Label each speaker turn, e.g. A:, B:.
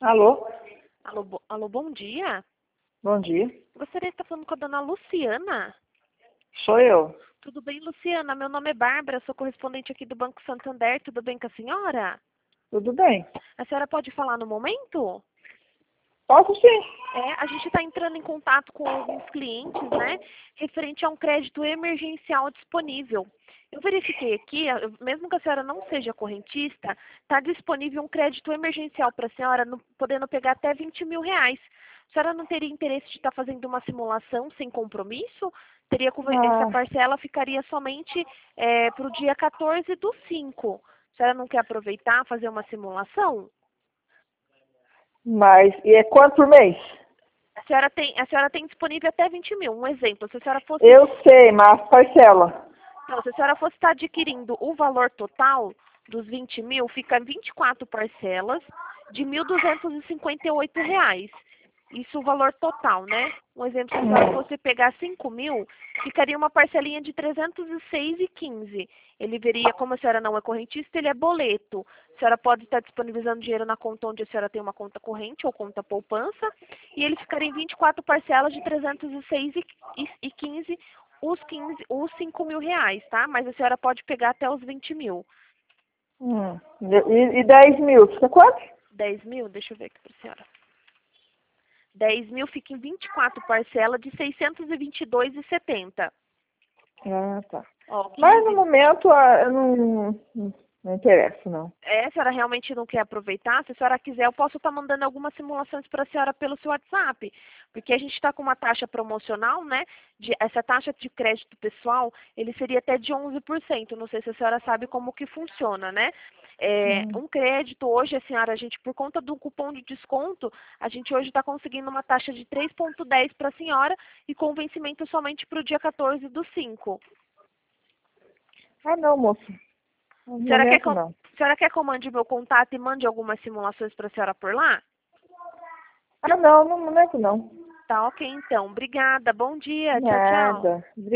A: Alô?
B: Alô, alô, bom dia.
A: Bom dia.
B: Gostaria de estar falando com a dona Luciana.
A: Sou eu.
B: Tudo bem, Luciana? Meu nome é Bárbara, sou correspondente aqui do Banco Santander. Tudo bem com a senhora?
A: Tudo bem?
B: A senhora pode falar no momento?
A: Posso sim.
B: A gente está entrando em contato com alguns clientes, né, referente a um crédito emergencial disponível. Eu verifiquei aqui, mesmo que a senhora não seja correntista, está disponível um crédito emergencial para a senhora, podendo pegar até R$ 20.000. A senhora não teria interesse de estar fazendo uma simulação sem compromisso? Essa
A: Ah,
B: parcela ficaria somente para o dia 14/5. A senhora não quer aproveitar, fazer uma simulação?
A: mas e é quanto por mês?
B: A senhora tem disponível até 20.000. Um exemplo, se a senhora fosse,
A: Eu sei, mas parcela.
B: então, se a senhora fosse estar adquirindo o valor total dos 20.000, fica 24 parcelas de R$ 1.258. Isso o valor total, né? Um exemplo, se a senhora fosse pegar 5.000, ficaria uma parcelinha de 306,15. Ele veria, como a senhora não é correntista, ele é boleto. A senhora pode estar disponibilizando dinheiro na conta onde a senhora tem uma conta corrente ou conta poupança, e ele ficaria em 24 parcelas de 306,15 os R$ 5.000, tá? Mas a senhora pode pegar até os 20.000.
A: E 10 mil, fica quanto?
B: 10.000, deixa eu ver aqui para a senhora. 10.000 fica em 24 parcelas de 622,70.
A: Ah, tá.
B: Ó,
A: Mas no
B: 15.
A: momento eu não interessa, não.
B: A senhora realmente não quer aproveitar? Se a senhora quiser, eu posso estar mandando algumas simulações para a senhora pelo seu WhatsApp. Porque a gente está com uma taxa promocional, né? Essa taxa de crédito pessoal, ele seria até de 11%. Não sei se a senhora sabe como que funciona, né?
A: Hum.
B: Um crédito hoje, a senhora, a gente, por conta do cupom de desconto, a gente hoje está conseguindo uma taxa de 3,10 para a senhora e com vencimento somente para o dia 14/5.
A: Ah, não, moço. No
B: A senhora quer que
A: momento
B: eu,
A: não.
B: a senhora quer que eu mande meu contato e mande algumas simulações para a senhora por lá?
A: Ah, não, no momento não.
B: Tá ok, então. Obrigada. Bom dia. Tchau, tchau.
A: Nada.